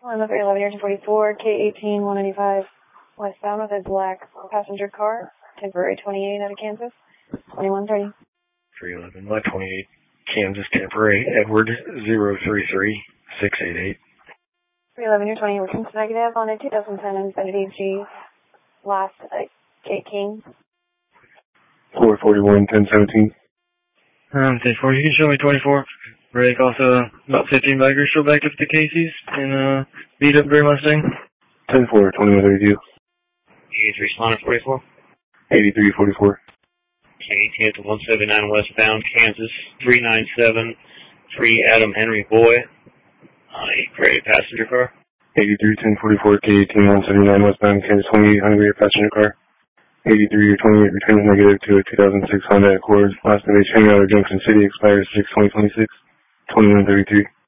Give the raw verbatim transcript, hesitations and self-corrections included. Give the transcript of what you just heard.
I'm up at eleven years forty-four, K eighteen one ninety-five westbound with a black passenger car, temporary twenty-eight out of Kansas, twenty-one thirty. three eleven, my twenty-eight, Kansas temporary, Edward zero three three six eight eight. three eleven, you're twenty, working negative on a two thousand ten Infiniti G, last uh, Gate King. four forty-one, ten seventeen. Um, ten forty, you can show me twenty-four. Break also about fifteen bikers, still back up to Casey's, and uh, beat up Gray Mustang. ten four, twenty-one thirty-two. eighty-three, Slaughter forty-four. eighty-three forty-four. K eighteen to one seventy-nine westbound, Kansas, three nine seven, three Adam Henry Boy, on a gray passenger car. eighty-three ten forty-four, K eighteen one seventy-nine westbound, Kansas, twenty-eight Hungary passenger car. eighty-three twenty-eight returns negative to a two thousand six Honda Accord. Last name is Henry out of Junction City, expires six twenty twenty-six. twenty-one thirty-three.